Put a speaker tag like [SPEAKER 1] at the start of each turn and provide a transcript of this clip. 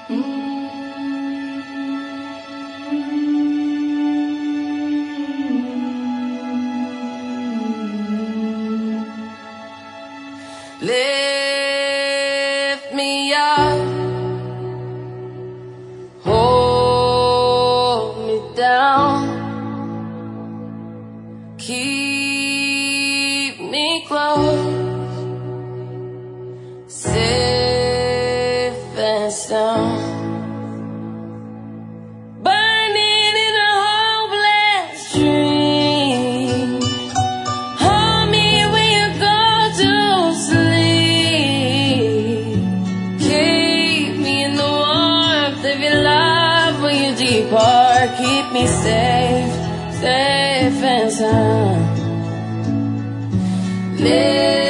[SPEAKER 1] Lift me up, hold me down, keep me close, safe and sound. Burning in a hopeless dream, hold me when you go to sleep. Keep me in the warmth of your love when you depart. Keep me safe, safe and sound. Live